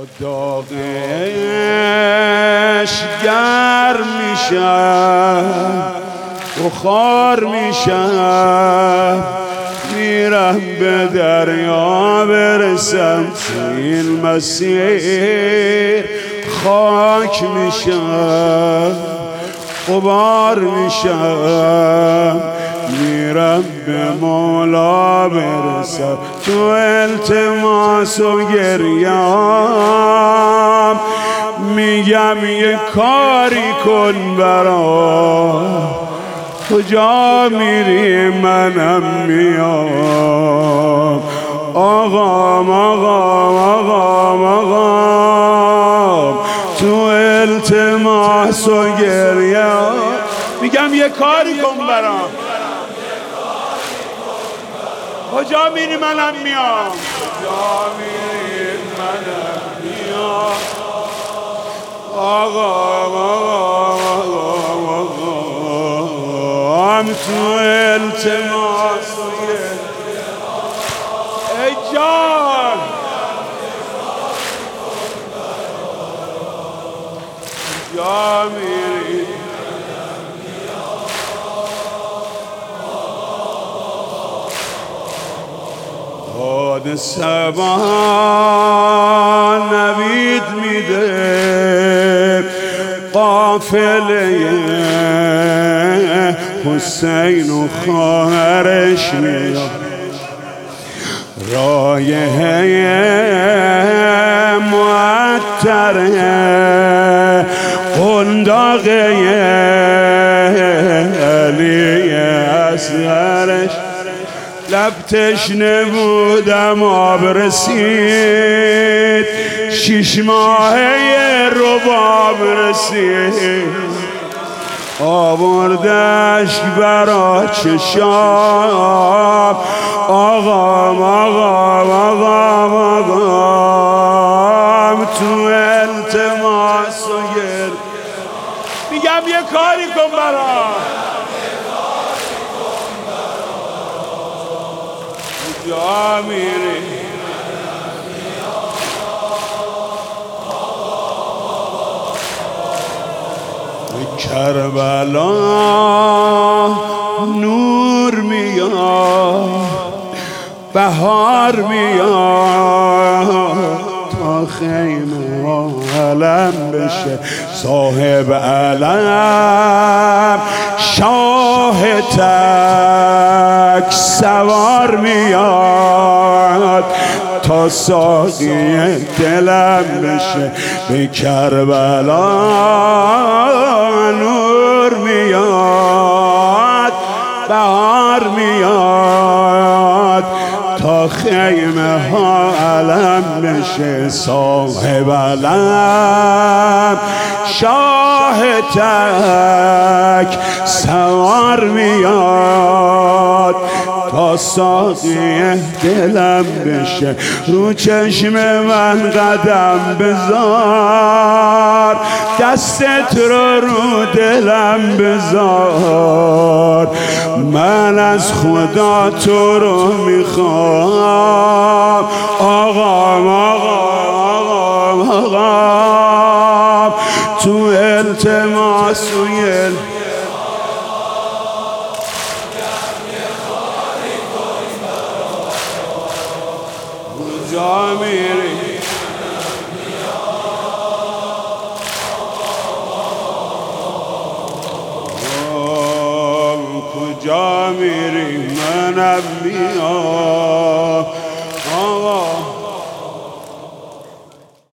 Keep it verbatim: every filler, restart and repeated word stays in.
داغش گرم میشم بخار میشم میرم به دریا برسم این مسیر خاک میشم غبار میشم میرم به مولا برسم تو التماس و گریام میگم یه کاری کن برام کجا میری منم میام آقام آقام آقام آقام تو التماس و گریام میگم یه کاری کن برام کجا میری منم میام کجا میری منم میام آقام آقام آقام آقام تو التماس و ای جان کجا میری باد سبا نوید میده قافله حسین و خواهرش میاد رایحه معطره قنداقه علی اصغرش لب تشنه بودم آب رسید شش ماهه رباب رسید آوردش برا چشام آقام آقام آقام آقام تو التماس و گر میگم یه کاری کن برام کجا میری کربلا نور میاد بهار میاد تا خیمه علم بشه صاحب علم شاه تک سوار میاد تا ساقی دلم بشه به کربلا نور میاد بهار میاد تا خیمه ها علم بشه صاحب علم شاه تک سوار میاد تا ساقی دلم بشه رو چشم من قدم بذار دستت رو رو دلم بذار من از خدا تو رو میخوام آقام آقام آقام تو التماس و یل کجا میری کجا میری منم میام